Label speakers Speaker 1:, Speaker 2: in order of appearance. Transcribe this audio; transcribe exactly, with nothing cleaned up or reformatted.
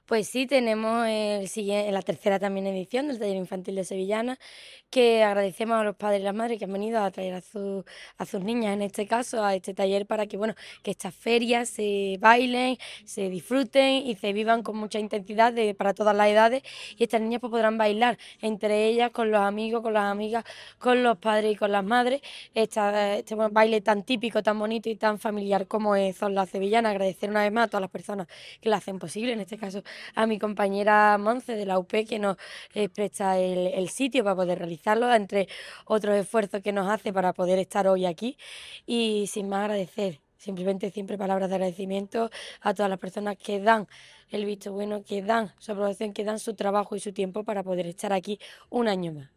Speaker 1: Pues sí, tenemos el siguiente, la tercera también edición del taller infantil de Sevillana, que agradecemos a los padres y las madres que han venido a traer a, su- a sus niñas, en este caso, a este taller para que, bueno, que estas ferias se bailen, se disfruten y se vivan con mucha intensidad de, para todas las edades. Y estas niñas pues, podrán bailar entre ellas, con los amigos, con las amigas, con los padres y con las madres. Esta- este bueno, baile tan típico, tan bonito y tan familiar como es- son las sevillanas. Agradecer una vez más a todas las personas que lo hacen posible, en este caso a mi compañera Monce de la U P que nos eh, presta el, el sitio para poder realizarlo, entre otros esfuerzos que nos hace para poder estar hoy aquí. Y sin más agradecer, simplemente siempre palabras de agradecimiento a todas las personas que dan el visto bueno, que dan su aprobación, que dan su trabajo y su tiempo para poder estar aquí un año más.